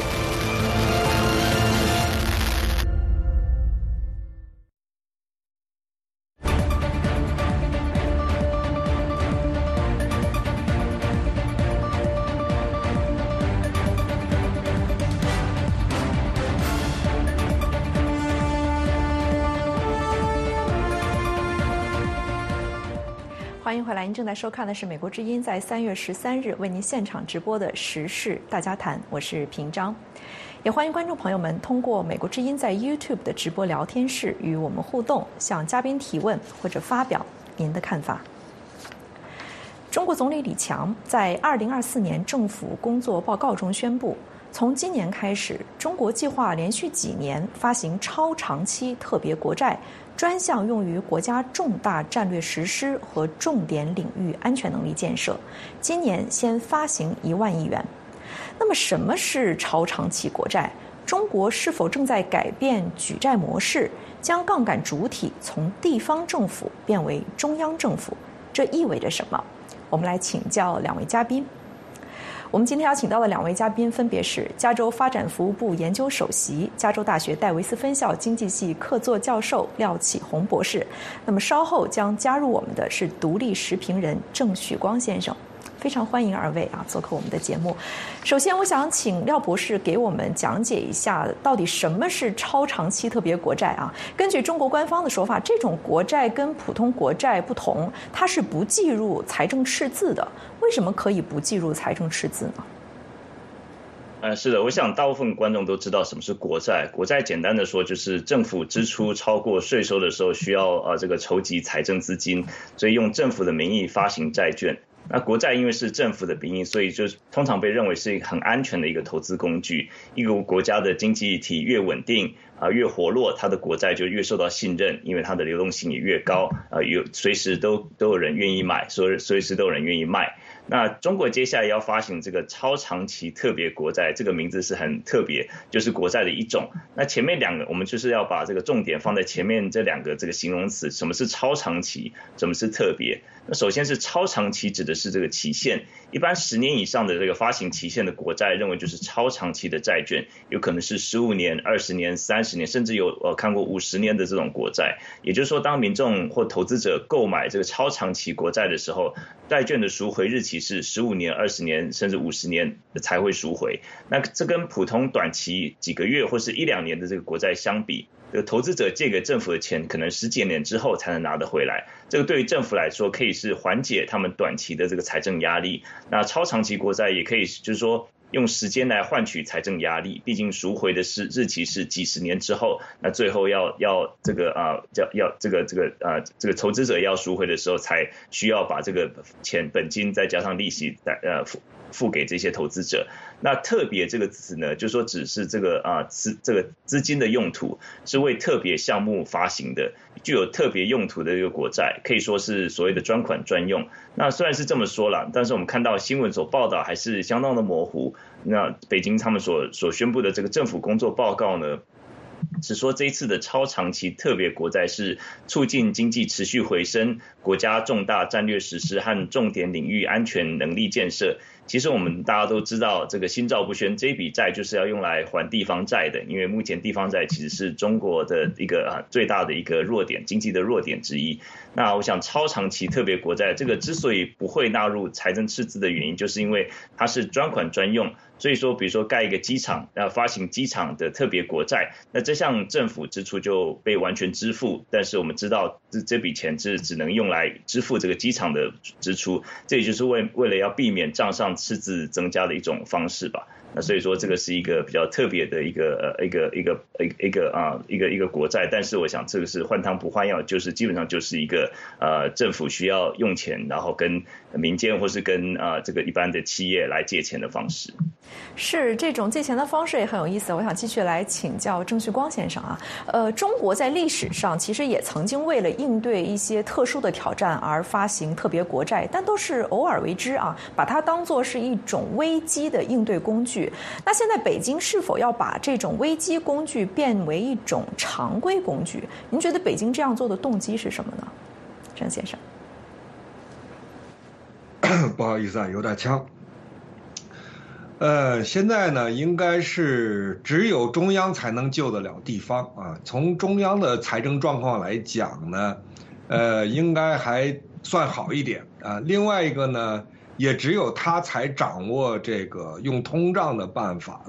欢迎回来，您正在收看的是美国之音在3月13日为您现场直播的时事大家谈，我是平章。也欢迎观众朋友们通过美国之音在 YouTube 的直播聊天室与我们互动，向嘉宾提问或者发表您的看法。中国总理李强在2024年政府工作报告中宣布，从今年开始，中国计划连续几年发行超长期特别国债，专项用于国家重大战略实施和重点领域安全能力建设。今年先发行1万亿元。那么，什么是超长期国债？中国是否正在改变举债模式，将杠杆主体从地方政府变为中央政府？这意味着什么？我们来请教2位嘉宾。我们今天邀请到的2位嘉宾分别是加州发展服务部研究首席、加州大学戴维斯分校经济系客座教授廖启宏博士。那么稍后将加入我们的是独立时评人郑旭光先生。非常欢迎2位做客我们的节目。首先，我想请廖博士给我们讲解一下，到底什么是超长期特别国债啊？根据中国官方的说法，这种国债跟普通国债不同，它是不计入财政赤字的。为什么可以不计入财政赤字呢？ 是的，我想大部分观众都知道什么是国债。国债简单的说，就是政府支出超过税收的时候，需要这个筹集财政资金，所以用政府的名义发行债券。那国债因为是政府的名义，所以就通常被认为是一个很安全的一个投资工具。一个国家的经济体越稳定越活络，它的国债就越受到信任，因为它的流动性也越高随时都有人愿意买，随时都有人愿意卖。那中国接下来要发行这个超长期特别国债，这个名字是很特别，就是国债的一种。那前面2个我们就是要把这个重点放在前面这2个这个形容词，什么是超长期，什么是特别。那首先是超长期，指的是这个期限，一般10年以上的这个发行期限的国债认为就是超长期的债券，有可能是15年、20年、30年，甚至有看过50年的这种国债。也就是说，当民众或投资者购买这个超长期国债的时候，债券的赎回日期是15年、20年甚至50年才会赎回。那这跟普通短期几个月或是1、2年的这个国债相比，投资者借给政府的钱可能10几年之后才能拿得回来，这个对于政府来说可以是缓解他们短期的这个财政压力。那超长期国债也可以就是说用时间来换取财政压力，毕竟赎回的日期是几十年之后，那最后要这个这个投资者要赎回的时候，才需要把这个本金再加上利息付给这些投资者。那特别这个词呢，就是说只是这个资金的用途是为特别项目发行的，具有特别用途的一个国债，可以说是所谓的专款专用。那虽然是这么说了，但是我们看到新闻所报道还是相当的模糊。那北京他们所宣布的这个政府工作报告呢，只说这一次的超长期特别国债是促进经济持续回升、国家重大战略实施和重点领域安全能力建设。其实我们大家都知道，这个心照不宣，这一笔债就是要用来还地方债的，因为目前地方债其实是中国的一个最大的一个弱点，经济的弱点之一。那我想超长期特别国债这个之所以不会纳入财政赤字的原因，就是因为它是专款专用， 所以说比如说盖一个机场，发行机场的特别国债，那这项政府支出就被完全支付，但是我们知道这笔钱只能用来支付这个机场的支出，这也就是为了要避免账上赤字增加的一种方式吧。那所以说这个是一个比较特别的一个国债，但是我想这个是换汤不换药，就是基本上就是一个政府需要用钱，然后跟民间或是跟这个一般的企业来借钱的方式。 是这种借钱的方式也很有意思，我想继续来请教郑旭光先生啊。中国在历史上其实也曾经为了应对一些特殊的挑战而发行特别国债，但都是偶尔为之啊，把它当作是一种危机的应对工具。那现在北京是否要把这种危机工具变为一种常规工具？您觉得北京这样做的动机是什么呢，郑先生？ 不好意思啊，有点呛。现在呢，应该是只有中央才能救得了地方啊。从中央的财政状况来讲呢，应该还算好一点啊。另外一个呢，也只有他才掌握这个用通胀的办法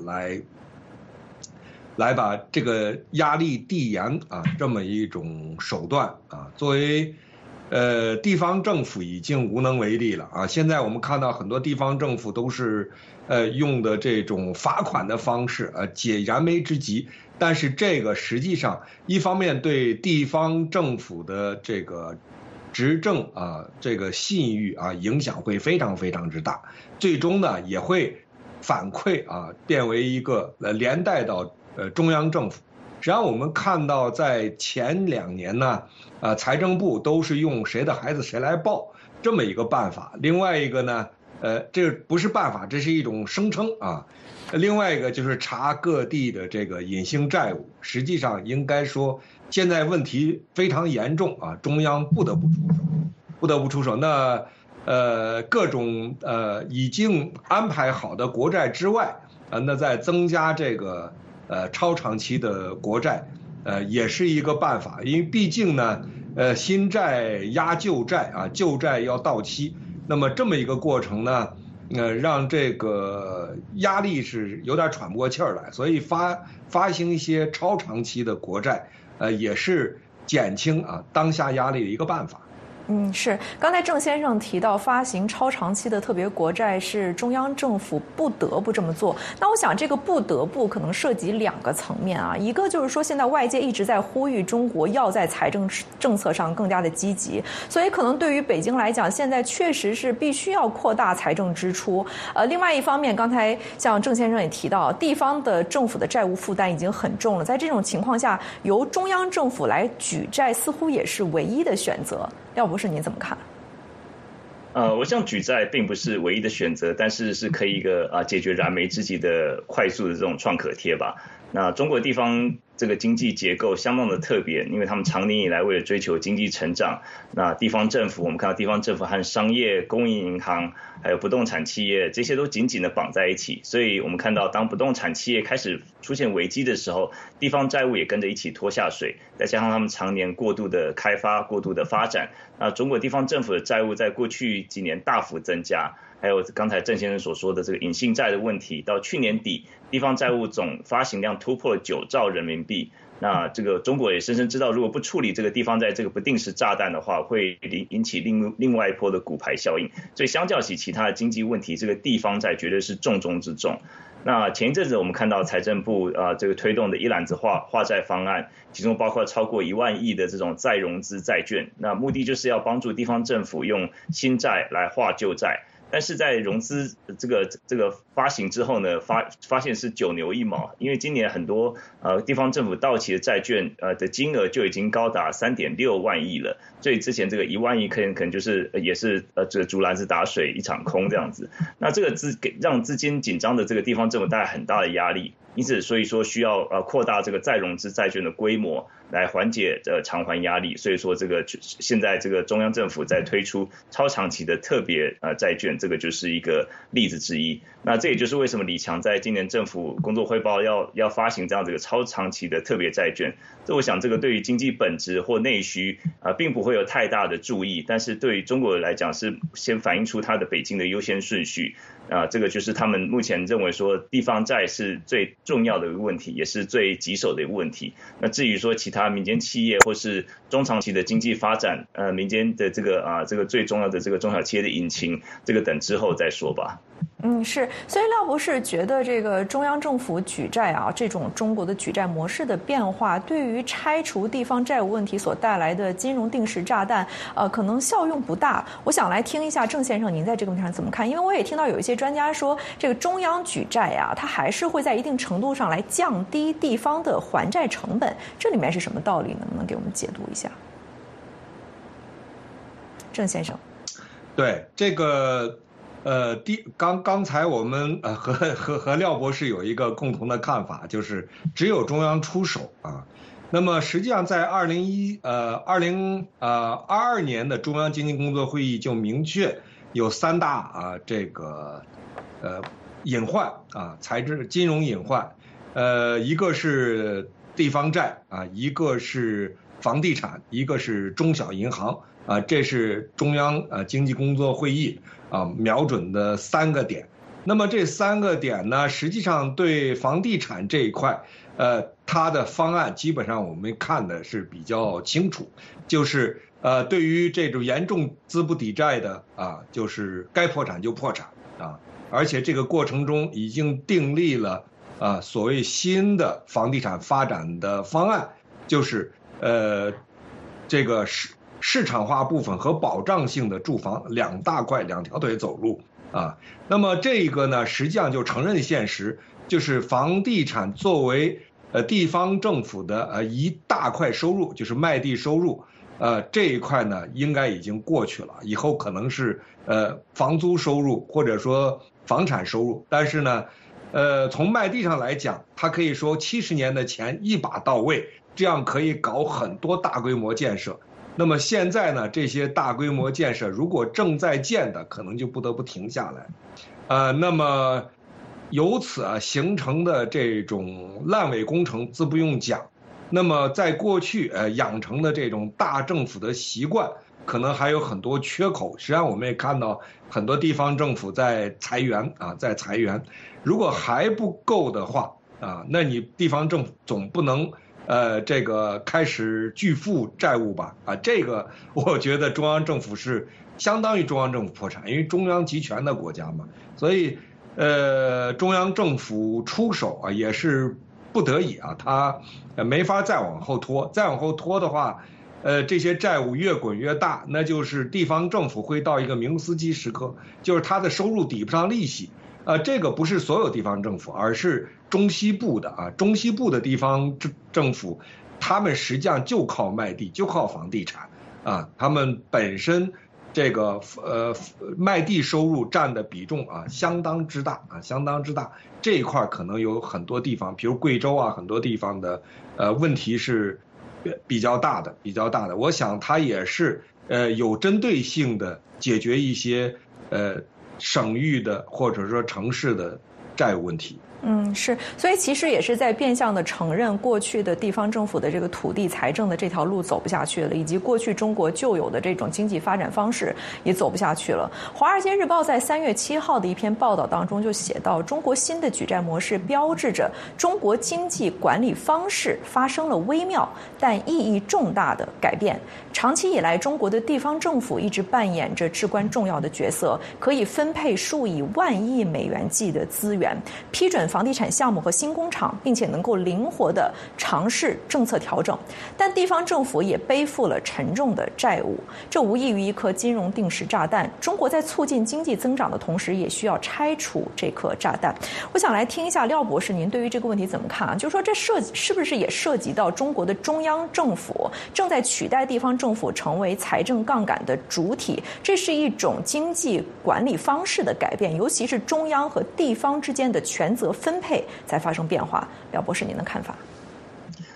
来把这个压力递延啊，这么一种手段啊。作为地方政府已经无能为力了啊！现在我们看到很多地方政府都是用的这种罚款的方式解燃眉之急，但是这个实际上一方面对地方政府的这个执政啊这个信誉啊影响会非常非常之大，最终呢也会反馈啊变为一个连带到中央政府。实际上我们看到在前2年呢，财政部都是用谁的孩子谁来抱这么一个办法。另外一个呢，这不是办法，这是一种声称啊。另外一个就是查各地的这个隐性债务，实际上应该说现在问题非常严重啊，中央不得不出手。那各种已经安排好的国债之外，那再增加这个超长期的国债，也是一个办法，因为毕竟呢，新债压旧债啊，旧债要到期，那么这么一个过程呢，让这个压力是有点喘不过气儿来，所以发行一些超长期的国债，也是减轻啊当下压力的一个办法。 是。刚才郑先生提到发行超长期的特别国债是中央政府不得不这么做。那我想这个不得不可能涉及2个层面啊，一个就是说现在外界一直在呼吁中国要在财政政策上更加的积极，所以可能对于北京来讲，现在确实是必须要扩大财政支出。另外一方面，刚才像郑先生也提到，地方的政府的债务负担已经很重了，在这种情况下，由中央政府来举债似乎也是唯一的选择。廖博士，您怎么看？ 我想举债并不是唯一的选择，但是是可以一个解决燃眉之急的快速的这种创可贴吧。那中国地方这个经济结构相当的特别，因为他们长年以来为了追求经济成长，那地方政府我们看到地方政府和商业、公营银行还有不动产企业这些都紧紧的绑在一起，所以我们看到当不动产企业开始出现危机的时候，地方债务也跟着一起拖下水，再加上他们常年过度的开发、过度的发展，那中国地方政府的债务在过去几年大幅增加。还有刚才郑先生所说的这个隐性债的问题，到去年底，地方债务总发行量突破了9兆人民币。那这个中国也深深知道，如果不处理这个地方债这个不定时炸弹的话，会引起另外一波的骨牌效应。所以相较起其他的经济问题，这个地方债绝对是重中之重。那前一阵子我们看到财政部这个推动的一揽子化债方案，其中包括超过1万亿的这种再融资债券，那目的就是要帮助地方政府用新债来化旧债。但是在融资这个发行之后呢，发现是9牛1毛，因为今年很多地方政府到期的债券的金额就已经高达3.6万亿了，所以之前这个1万亿可能就是也是这个竹篮子打水一场空这样子。那这个让资金紧张的这个地方政府带来很大的压力，因此所以说需要扩大这个再融资债券的规模。 来缓解偿还压力。所以说这个现在这个中央政府在推出超长期的特别债券，这个就是一个例子之一。那这也就是为什么李强在今年政府工作汇报要发行这样这个超长期的特别债券。这我想这个对于经济本质或内需并不会有太大的注意，但是对于中国来讲是先反映出它的北京的优先顺序。这个就是他们目前认为说地方债是最重要的一个问题，也是最棘手的一个问题。那至于说其他民间企业或是中长期的经济发展，民间的这个最重要的这个中小企业的引擎，这个等之后再说吧。 是，所以廖博士觉得这个中央政府举债这种中国的举债模式的变化，对于拆除地方债务问题所带来的金融定时炸弹，可能效用不大。我想来听一下郑先生您在这个问题上怎么看？因为我也听到有一些专家说，这个中央举债它还是会在一定程度上来降低地方的还债成本，这里面是什么道理？能不能给我们解读一下？郑先生， 对这个。刚才我们和廖博士有一个共同的看法，就是只有中央出手那么实际上在2022年的中央经济工作会议就明确有3大这个隐患财政金融隐患，一个是地方债一个是房地产，一个是中小银行这是中央经济工作会议瞄准的3个点。那么这3个点呢，实际上对房地产这一块，它的方案基本上我们看的是比较清楚，就是对于这种严重资不抵债的就是该破产就破产而且这个过程中已经订立了所谓新的房地产发展的方案，就是这个市场化部分和保障性的住房2大块2条腿走路那么这个呢，实际上就承认现实，就是房地产作为地方政府的一大块收入，就是卖地收入，这一块呢应该已经过去了，以后可能是房租收入或者说房产收入，但是呢从卖地上来讲，它可以说70年的钱一把到位，这样可以搞很多大规模建设。那么现在呢，这些大规模建设如果正在建的，可能就不得不停下来。那么由此形成的这种烂尾工程自不用讲。那么在过去养成的这种大政府的习惯，可能还有很多缺口。实际上我们也看到很多地方政府在裁员在裁员。如果还不够的话那你地方政府总不能这个开始巨负债务吧这个我觉得中央政府是相当于中央政府破产，因为中央集权的国家嘛，所以中央政府出手也是不得已他没法再往后拖，再往后拖的话这些债务越滚越大，那就是地方政府会到一个明斯基时刻，就是他的收入抵不上利息这个不是所有地方政府，而是中西部的中西部的地方政府，他们实际上就靠卖地，就靠房地产他们本身这个卖地收入占的比重相当之大相当之大。这一块可能有很多地方，比如贵州很多地方的问题是比较大的。我想它也是有针对性的解决一些省域的或者说城市的债务问题。 是，所以其实也是在变相的承认过去的地方政府的这个土地财政的这条路走不下去了，以及过去中国旧有的这种经济发展方式也走不下去了。《华尔街日报》在3月7号的一篇报道当中就写到，中国新的举债模式标志着中国经济管理方式发生了微妙但意义重大的改变。长期以来，中国的地方政府一直扮演着至关重要的角色，可以分配数以万亿美元计的资源，批准房地产项目和新工厂，并且能够灵活地尝试政策调整。但地方政府也背负了沉重的债务，这无异于一颗金融定时炸弹。中国在促进经济增长的同时，也需要拆除这颗炸弹。我想来听一下廖博士，您对于这个问题怎么看就是说这是不是也涉及到中国的中央政府正在取代地方政府成为财政杠杆的主体？这是一种经济管理方式的改变，尤其是中央和地方之间的权责分配在发生变化。廖博士，您的看法？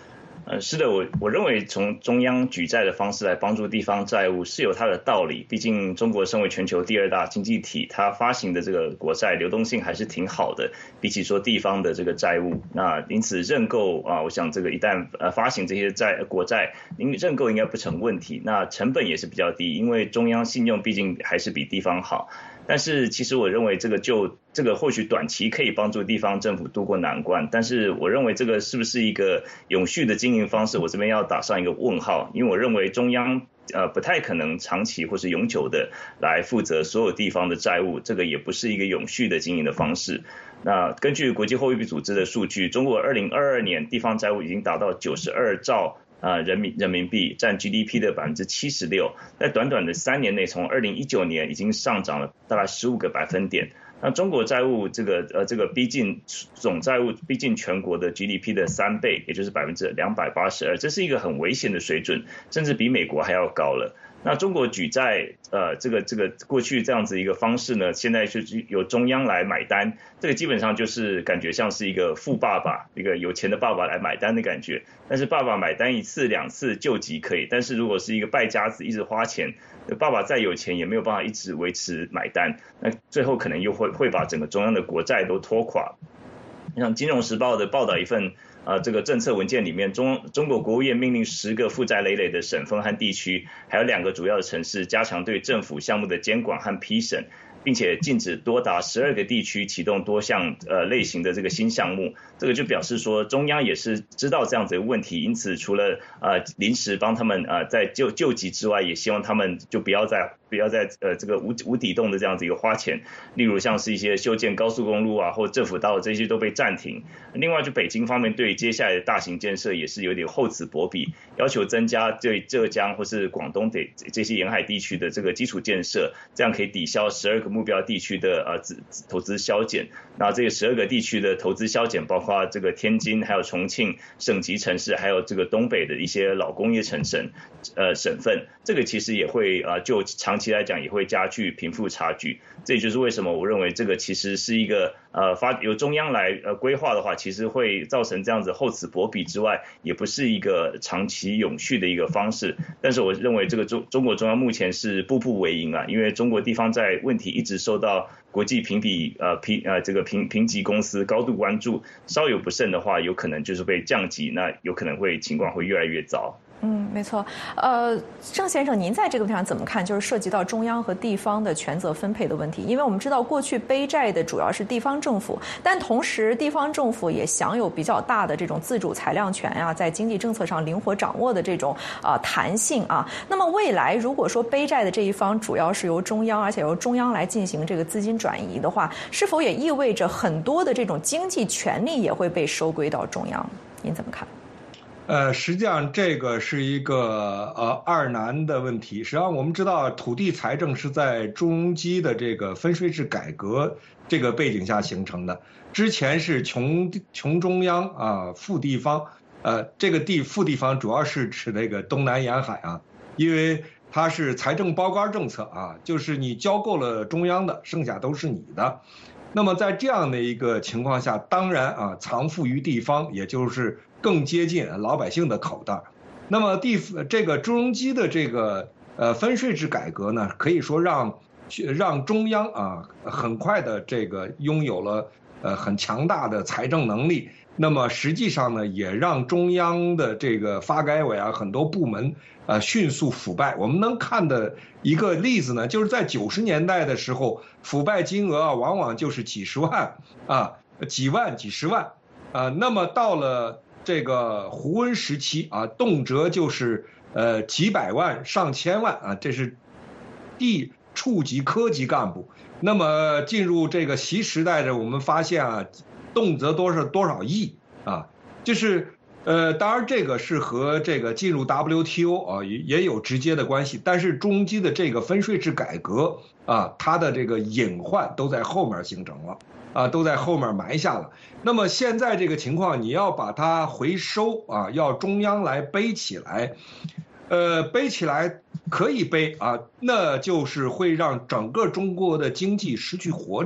是的，我认为从中央举债的方式来帮助地方债务是有它的道理。毕竟中国身为全球第2大经济体，它发行的这个国债流动性还是挺好的，比起说地方的这个债务。那因此认购我想这个一旦发行这些国债，认购应该不成问题。那成本也是比较低，因为中央信用毕竟还是比地方好。但是其实我认为这个或许短期可以帮助地方政府渡过难关，但是我认为这个是不是一个永续的经营方式，我这边要打上一个问号，因为我认为中央不太可能长期或是永久的来负责所有地方的债务，这个也不是一个永续的经营的方式。那根据国际货币组织的数据，中国2022年地方债务已经达到92兆人民币，占 GDP 的76%，在短短的3年内，从2019年已经上涨了大概15个百分点。那中国债务这个总债务逼近全国的 GDP 的3倍，也就是282%，这是一个很危险的水准，甚至比美国还要高了。那中国举债这个过去这样子一个方式呢，现在就是由中央来买单，这个基本上就是感觉像是一个富爸爸，一个有钱的爸爸来买单的感觉。但是爸爸买单1次2次救急可以，但是如果是一个败家子一直花钱，爸爸再有钱也没有办法一直维持买单，那最后可能又会把整个中央的国债都拖垮。像《金融时报》的报道一份这个政策文件里面，中国国务院命令10个负债累累的省份和地区，还有2个主要的城市加强对政府项目的监管和批审，并且禁止多达12个地区启动多项类型的这个新项目。这个就表示说中央也是知道这样子的问题，因此除了临时帮他们在救急之外，也希望他们就不要再这个无底洞的这样子一个花钱，例如像是一些修建高速公路或政府道路，这些都被暂停。另外就北京方面对接下来的大型建设也是有点厚此薄彼，要求增加对浙江或是广东这些沿海地区的这个基础建设，这样可以抵消12个目标地区的投资削减。那这个12个地区的投资削减包括这个天津还有重庆省级城市，还有这个东北的一些老工业省份，这个其实也会就长期来讲也会加剧贫富差距。这也就是为什么我认为这个其实是一个由中央来规划的话，其实会造成这样子厚此薄彼之外，也不是一个长期永续的一个方式。但是我认为这个中国中央目前是步步为营因为中国地方债问题一直受到国际评级公司高度关注，稍有不慎的话，有可能就是被降级，那有可能情况会越来越糟。 没错。郑先生，您在这个问题上怎么看？就是涉及到中央和地方的权责分配的问题。因为我们知道过去背债的主要是地方政府，但同时地方政府也享有比较大的这种自主裁量权在经济政策上灵活掌握的这种弹性那么未来如果说背债的这一方主要是由中央，而且由中央来进行这个资金转移的话，是否也意味着很多的这种经济权利也会被收归到中央？您怎么看？ 实际上这个是一个二难的问题。实际上我们知道土地财政是在中基的这个分税制改革这个背景下形成的。之前是穷中央富地方，这个富地方主要是指那个东南沿海因为它是财政包干政策就是你交够了中央的，剩下都是你的。那么在这样的一个情况下，当然藏富于地方，也就是更接近老百姓的口袋。那么这个中基的这个分税制改革呢，可以说让中央很快的这个拥有了很强大的财政能力。那么实际上呢，也让中央的这个发改委很多部门迅速腐败。我们能看的一个例子呢，就是在90年代的时候，腐败金额往往就是几十万几万几十万那么到了这个胡温时期动辄就是几百万上千万这是处级科级干部。那么进入这个习时代的，我们发现动辄多少亿就是当然这个是和这个进入 WTO 也有直接的关系，但是中基的这个分税制改革它的这个隐患都在后面形成了都在后面埋下了。那么现在这个情况，你要把它回收要中央来背起来，背起来可以背那就是会让整个中国的经济失去活力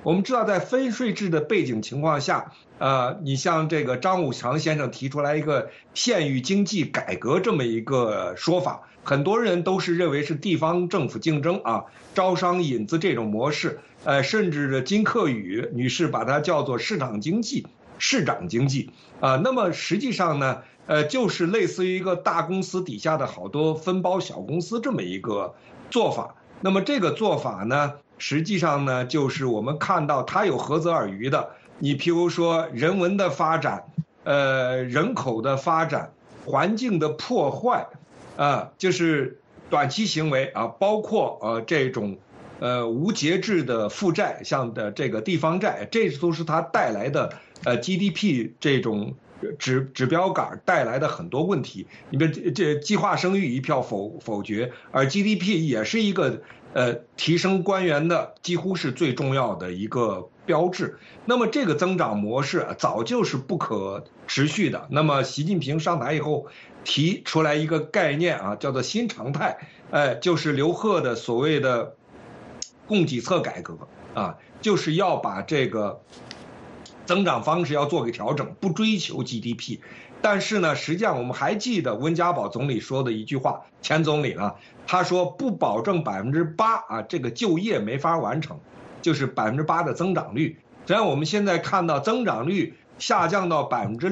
我们知道在分税制的背景情况下，你像这个张五常先生提出来一个县域经济改革这么一个说法，很多人都是认为是地方政府竞争招商引资这种模式，甚至金克宇女士把它叫做市长经济那么实际上呢，就是类似于一个大公司底下的好多分包小公司这么一个做法。那么这个做法呢，实际上呢，就是我们看到它有何泽尔渔的。你譬如说人文的发展，人口的发展，环境的破坏，就是短期行为包括这种无节制的负债，像的这个地方债，这都是它带来的GDP 这种指标杆带来的很多问题。你们这计划生育一票否决，而 GDP 也是一个提升官员的几乎是最重要的一个标志。那么这个增长模式早就是不可持续的。那么习近平上台以后提出来一个概念叫做新常态，就是刘鹤的所谓的供给侧改革就是要把这个增长方式要做个调整，不追求 GDP。但是呢，实际上我们还记得温家宝总理说的一句话，前总理他说不保证8%这个就业没法完成，就是8%的增长率。实际上我们现在看到增长率下降到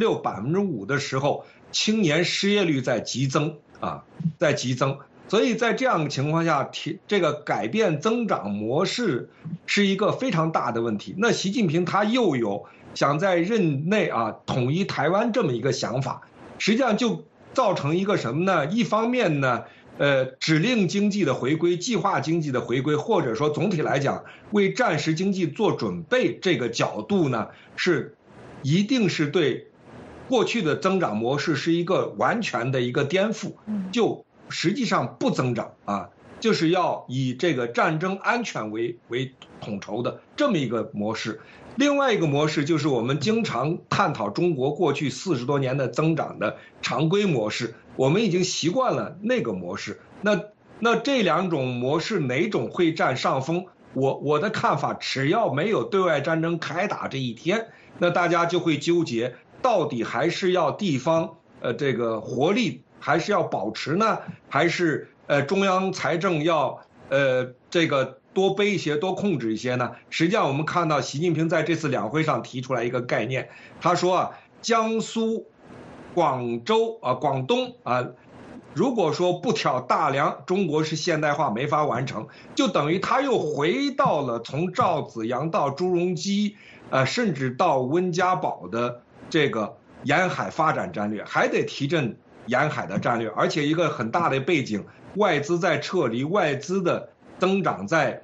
6%、5%的时候，青年失业率在急增在急增。所以在这样的情况下，这个改变增长模式是一个非常大的问题。那习近平他又有想在任内统一台湾这么一个想法，实际上就造成一个什么呢？一方面呢，指令经济的回归、计划经济的回归，或者说总体来讲为战时经济做准备，这个角度呢一定是对过去的增长模式是一个完全的一个颠覆，就实际上不增长就是要以这个战争安全为统筹的这么一个模式。另外一个模式就是我们经常探讨中国过去40多年的增长的常规模式，我们已经习惯了那个模式。那这两种模式哪种会占上风？我的看法，只要没有对外战争开打这一天，那大家就会纠结，到底还是要地方这个活力还是要保持呢，还是中央财政要这个多背一些多控制一些呢？实际上我们看到习近平在这次两会上提出来一个概念，他说江苏、广州广东如果说不挑大梁，中国是现代化没法完成，就等于他又回到了从赵紫阳到朱镕基甚至到温家宝的这个沿海发展战略，还得提振沿海的战略。而且一个很大的背景，外资在撤离，外资的增长在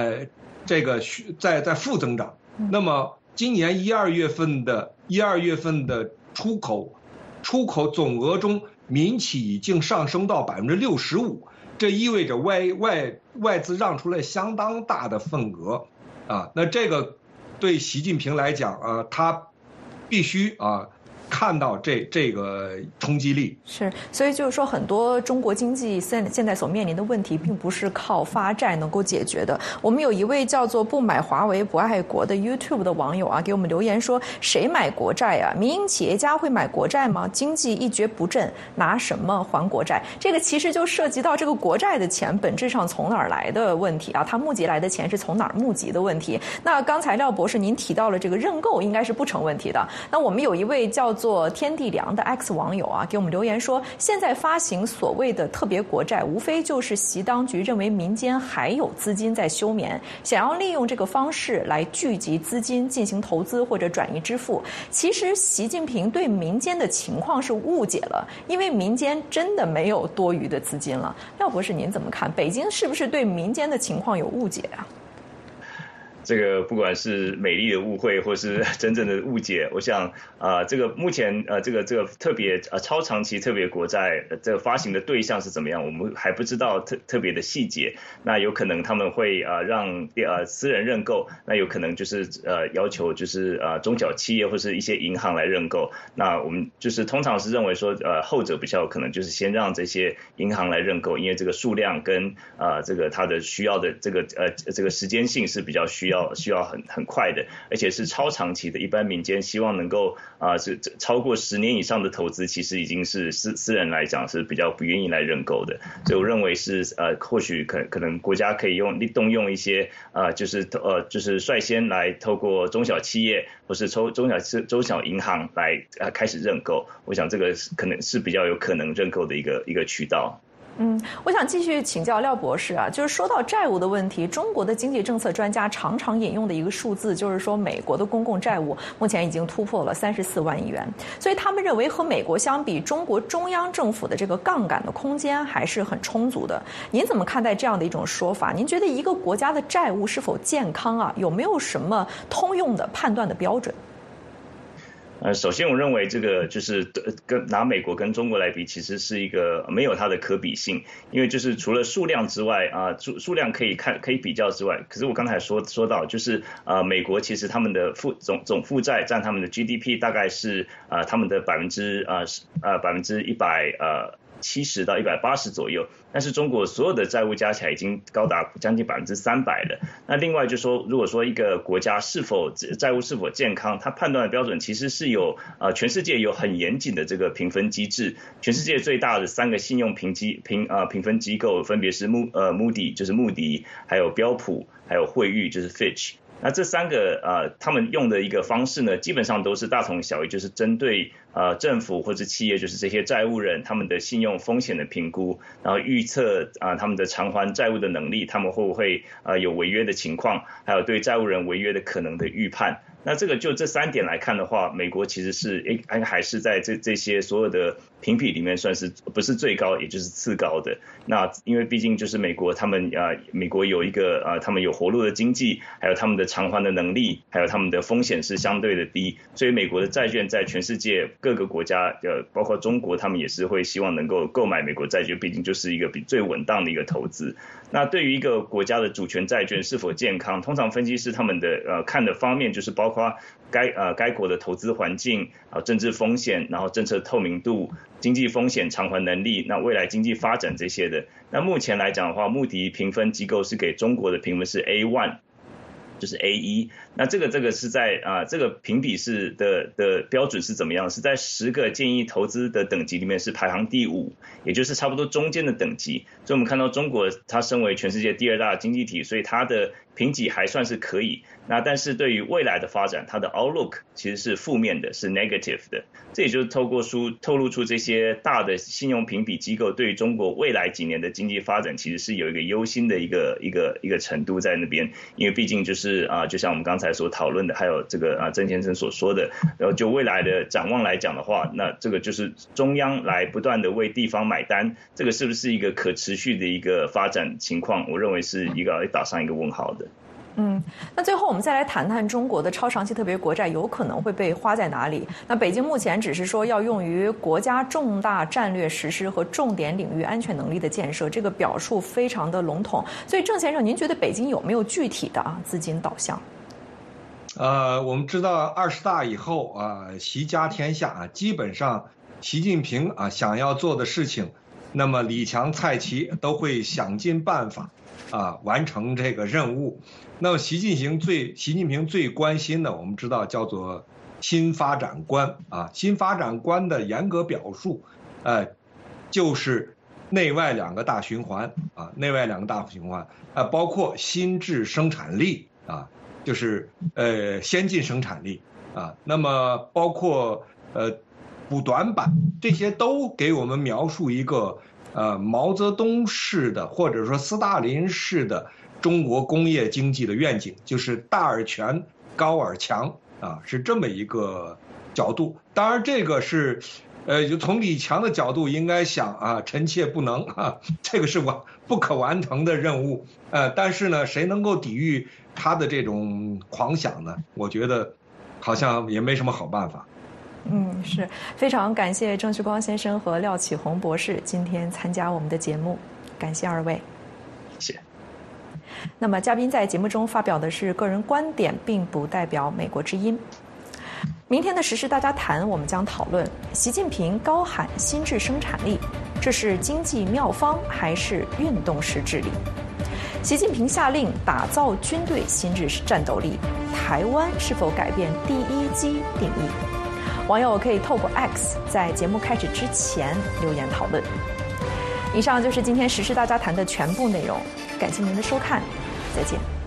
在负增长。那么今年1、2月份的出口总额中，民企已经上升到65%，这意味着外资让出来相当大的份额那这个对习近平来讲他必须看到这个冲击力。 是，所以就是说，很多中国经济现在所面临的问题，并不是靠发债能够解决的。我们有一位叫做不买华为不爱国的 YouTube 的网友给我们留言说，谁买国债民营企业家会买国债吗？经济一蹶不振，拿什么还国债？这个其实就涉及到这个国债的钱本质上从哪儿来的问题他募集来的钱是从哪儿募集的问题。那刚才廖博士您提到了这个认购应该是不成问题的。那我们有一位叫做天地良的 X 网友给我们留言说，现在发行所谓的特别国债，无非就是习当局认为民间还有资金在休眠，想要利用这个方式来聚集资金进行投资或者转移支付。其实习近平对民间的情况是误解了，因为民间真的没有多余的资金了。廖博士您怎么看？北京是不是对民间的情况有误解这个不管是美丽的误会或是真正的误解，我想这个目前这个特别超长期特别国债这个发行的对象是怎么样，我们还不知道特别的细节。那有可能他们会让私人认购，那有可能就是要求就是中小企业或是一些银行来认购。那我们就是通常是认为说后者比较有可能就是先让这些银行来认购，因为这个数量跟这个它的需要的这个时间性是比较需要需要很快的，而且是超长期的。一般民间希望能够超过10年以上的投资，其实已经是私人来讲是比较不愿意来认购的。所以我认为是或许可能国家可以动用一些就是率先来透过中小企业或是中小银行来开始认购。我想这个可能是比较有可能认购的一个渠道。 我想继续请教廖博士啊，就是说到债务的问题，中国的经济政策专家常常引用的一个数字，就是说美国的公共债务目前已经突破了34万亿元，所以他们认为和美国相比，中国中央政府的这个杠杆的空间还是很充足的。您怎么看待这样的一种说法？您觉得一个国家的债务是否健康啊？有没有什么通用的判断的标准？ 首先我认为这个就是拿美国跟中国来比，其实是一个没有它的可比性，因为就是除了数量之外数量可以比较之外，可是我刚才说到就是美国其实他们的总负债占他们的 GDP 大概是他们的170%到180%左右，但是中国所有的债务加起来已经高达将近300%了。那另外就说，如果说一个国家债务是否健康，它判断的标准其实是有全世界有很严谨的这个评分机制。全世界最大的3个信用评分机构分别是Moody 就是穆迪，还有标普，还有惠誉就是 Fitch。那这3个他们用的一个方式呢，基本上都是大同小异，就是针对政府或者企业，就是这些债务人他们的信用风险的评估，然后预测他们的偿还债务的能力，他们会不会有违约的情况，还有对债务人违约的可能的预判。那这3点来看的话，美国其实是还是在这些所有的评比里面算是不是最高，也就是次高的。那因为毕竟就是美国有一个他们有活络的经济，还有他们的偿还的能力，还有他们的风险是相对的低，所以美国的债券在全世界各个国家包括中国，他们也是会希望能够购买美国债券，毕竟就是一个比最稳当的一个投资。那对于一个国家的主权债券是否健康，通常分析师他们的看的方面就是包括该国的投资环境、政治风险，然后政策透明度、经济风险偿还能力，那未来经济发展这些的。那目前来讲的话，穆迪评分机构是给中国的评分是 A1， 就是 A1。那这个是在这个评比是的标准是怎么样？是在10个建议投资的等级里面是排行第5，也就是差不多中间的等级。所以我们看到中国它身为全世界第2大经济体，所以它的评级还算是可以。那但是对于未来的发展，它的 outlook 其实是负面的，是 negative 的。这也就是透露出这些大的信用评比机构对于中国未来几年的经济发展其实是有一个忧心的一个程度在那边。因为毕竟就是就像我们刚才所讨论的，还有这个曾先生所说的，然后就未来的展望来讲的话，那这个就是中央来不断的为地方买单，这个是不是一个可持续的一个发展情况？我认为是一个打上一个问号的。 那最后我们再来谈谈中国的超长期特别国债有可能会被花在哪里？那北京目前只是说要用于国家重大战略实施和重点领域安全能力的建设，这个表述非常的笼统。所以郑先生，您觉得北京有没有具体的资金导向？ 我们知道20大以后习家天下基本上习近平想要做的事情，那么李强、蔡奇都会想尽办法完成这个任务。那么习近平最关心的，我们知道叫做新发展观新发展观的严格表述，就是内外两个大循环包括新质生产力就是先进生产力那么包括补短板，这些都给我们描述一个毛泽东式的或者说斯大林式的中国工业经济的愿景，就是大而全，高而强是这么一个角度。当然这个是就从李强的角度应该想臣妾不能这个是不可完成的任务但是呢，谁能够抵御他的这种狂想呢？我觉得好像也没什么好办法。 是非常感谢郑旭光先生和廖启宏博士今天参加我们的节目，感谢2位。 谢谢。 那么嘉宾在节目中发表的是个人观点，并不代表美国之音。明天的时事大家谈，我们将讨论习近平高喊新质生产力，这是经济妙方还是运动式治理？ 习近平下令打造军队新日战斗力，台湾是否改变第一击定义？网友可以透过 X 在节目开始之前留言讨论。以上就是今天时事大家谈的全部内容，感谢您的收看，再见。